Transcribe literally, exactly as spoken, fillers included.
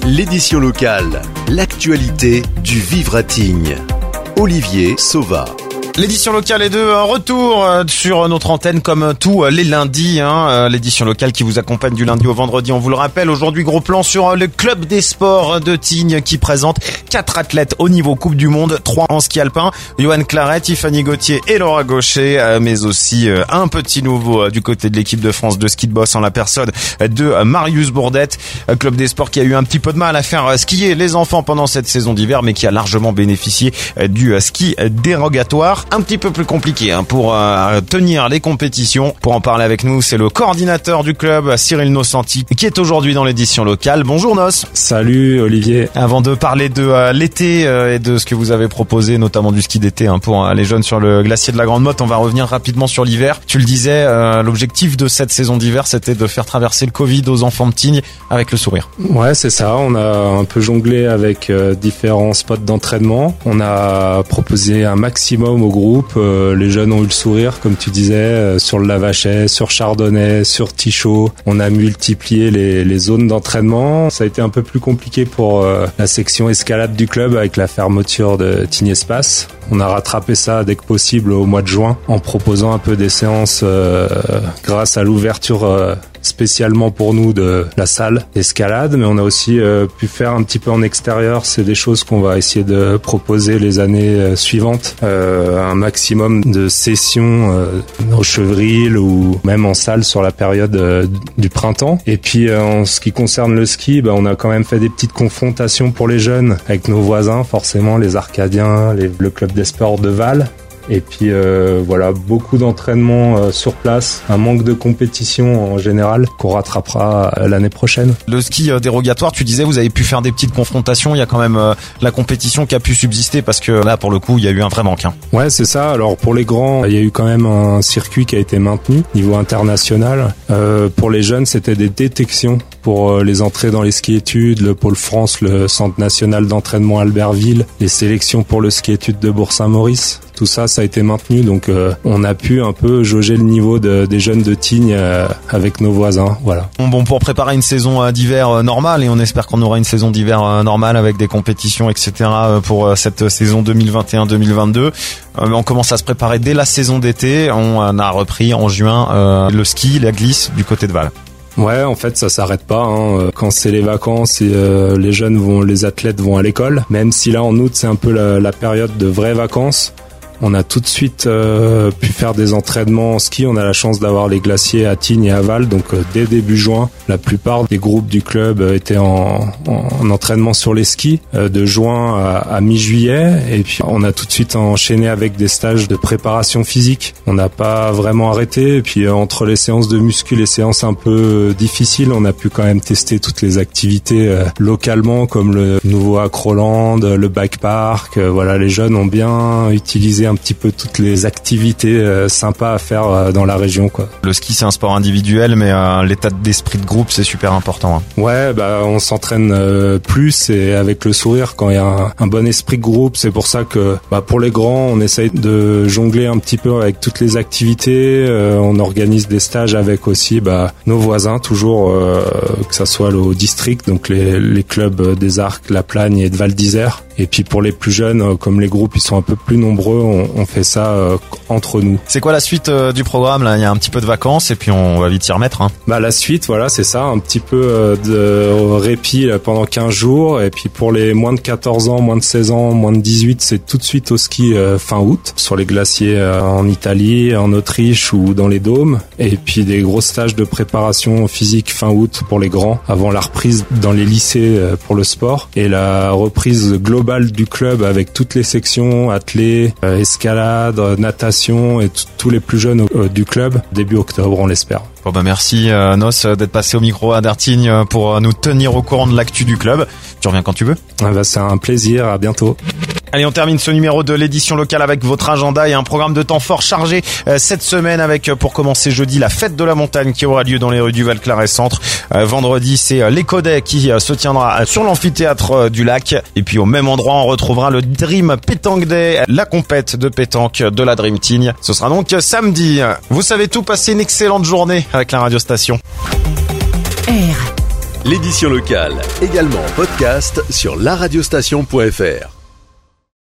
L'édition locale, l'actualité du Vivre à Tignes. Olivier Sauva. L'édition locale est de retour sur notre antenne comme tous les lundis, hein. L'édition locale qui vous accompagne du lundi au vendredi, on vous le rappelle. Aujourd'hui, gros plan sur le club des sports de Tignes qui présente quatre athlètes au niveau Coupe du Monde, trois en ski alpin, Johan Claret, Tiffany Gauthier et Laura Gaucher, mais aussi un petit nouveau du côté de l'équipe de France de ski de boss en la personne de Marius Bourdette. Club des sports qui a eu un petit peu de mal à faire skier les enfants pendant cette saison d'hiver, mais qui a largement bénéficié du ski dérogatoire. Un petit peu plus compliqué hein, pour euh, tenir les compétitions. Pour en parler avec nous, c'est le coordinateur du club, Cyril Nocenti, qui est aujourd'hui dans l'édition locale. Bonjour Nos. Salut Olivier. Avant de parler de euh, l'été euh, et de ce que vous avez proposé, notamment du ski d'été hein, pour euh, les jeunes sur le glacier de la Grande Motte, on va revenir rapidement sur l'hiver. Tu le disais, euh, l'objectif de cette saison d'hiver, c'était de faire traverser le Covid aux enfants de Tignes avec le sourire. Ouais, c'est ça. On a un peu jonglé avec euh, différents spots d'entraînement. On a proposé un maximum au groupe. Euh, les jeunes ont eu le sourire, comme tu disais, euh, sur le Lavachet, sur Chardonnay, sur Tichot. On a multiplié les, les zones d'entraînement. Ça a été un peu plus compliqué pour euh, la section escalade du club avec la fermeture de Tignes Espace. On a rattrapé ça dès que possible au mois de juin en proposant un peu des séances euh, grâce à l'ouverture euh, spécialement pour nous de la salle d'escalade, mais on a aussi euh, pu faire un petit peu en extérieur. C'est des choses qu'on va essayer de proposer les années euh, suivantes. Euh, un maximum de sessions euh, au Chevril ou même en salle sur la période euh, du printemps. Et puis euh, en ce qui concerne le ski, bah, on a quand même fait des petites confrontations pour les jeunes avec nos voisins, forcément les Arcadiens, les, le club des sports de Val. Et puis euh, voilà, beaucoup d'entraînement euh, sur place, un manque de compétition en général qu'on rattrapera euh, l'année prochaine. Le ski euh, dérogatoire, tu disais, vous avez pu faire des petites confrontations, il y a quand même euh, la compétition qui a pu subsister parce que là, pour le coup, il y a eu un vrai manque. Hein. Ouais, c'est ça. Alors pour les grands, il y a eu quand même un circuit qui a été maintenu niveau international. Euh, pour les jeunes, c'était des détections pour euh, les entrées dans les ski-études, le Pôle France, le Centre national d'entraînement Albertville, les sélections pour le ski-études de Bourg-Saint-Maurice. Tout ça, ça a été maintenu, donc euh, on a pu un peu jauger le niveau de, des jeunes de Tignes euh, avec nos voisins, voilà. Bon, bon, pour préparer une saison euh, d'hiver euh, normale, et on espère qu'on aura une saison d'hiver euh, normale avec des compétitions, et cetera euh, pour euh, cette saison deux mille vingt et un deux mille vingt-deux. Euh, on commence à se préparer dès la saison d'été. On euh, a repris en juin euh, le ski, la glisse du côté de Val. Ouais, en fait, ça s'arrête pas. Hein. Quand c'est les vacances et euh, les jeunes vont, les athlètes vont à l'école. Même si là, en août, c'est un peu la, la période de vraies vacances. On a tout de suite euh, pu faire des entraînements en ski. On a la chance d'avoir les glaciers à Tignes et à Val. Donc euh, dès début juin, la plupart des groupes du club euh, étaient en, en, en entraînement sur les skis euh, de juin à, à mi-juillet. Et puis on a tout de suite enchaîné avec des stages de préparation physique. On n'a pas vraiment arrêté. Et puis euh, entre les séances de muscu, les séances un peu euh, difficiles, on a pu quand même tester toutes les activités euh, localement, comme le nouveau Acroland, le bike park. Euh, voilà, les jeunes ont bien utilisé un petit peu toutes les activités euh, sympas à faire euh, dans la région, quoi. Le ski, c'est un sport individuel, mais euh, l'état d'esprit de groupe, c'est super important. Hein. Ouais, bah on s'entraîne euh, plus et avec le sourire quand il y a un, un bon esprit de groupe. C'est pour ça que bah pour les grands, on essaye de jongler un petit peu avec toutes les activités. Euh, on organise des stages avec aussi bah nos voisins, toujours euh, que ça soit au district, donc les, les clubs des Arcs, La Plagne et de Val d'Isère. Et puis pour les plus jeunes, comme les groupes ils sont un peu plus nombreux, on, on fait ça euh, entre nous. C'est quoi la suite euh, du programme là ? Il y a un petit peu de vacances et puis on va vite s'y remettre. Hein. Bah la suite, voilà, c'est ça, un petit peu euh, de répit pendant quinze jours. Et puis pour les moins de quatorze ans, moins de seize ans, moins de dix-huit, c'est tout de suite au ski euh, fin août, sur les glaciers euh, en Italie, en Autriche ou dans les dômes. Et puis des gros stages de préparation physique fin août pour les grands, avant la reprise dans les lycées euh, pour le sport. Et la reprise globale du club avec toutes les sections, athlée, euh, escalade, natation et t- tous les plus jeunes euh, du club, début octobre, on l'espère. Bon bah merci euh, Nos d'être passé au micro à Dartignes pour nous tenir au courant de l'actu du club. Tu reviens quand tu veux. Ah bah, c'est un plaisir, à bientôt. Allez, on termine ce numéro de l'édition locale avec votre agenda et un programme de temps fort chargé euh, cette semaine avec, pour commencer jeudi, la fête de la montagne qui aura lieu dans les rues du Val-Claret Centre. Euh, vendredi, c'est euh, l'Écodet qui euh, se tiendra sur l'amphithéâtre euh, du lac. Et puis au même endroit, on retrouvera le Dream Pétanque Day, la compète de pétanque de la Dream Tignes. Ce sera donc euh, samedi. Vous savez tout, passez une excellente journée avec la radio station. R l'édition locale, également en podcast sur la radiostation point f r.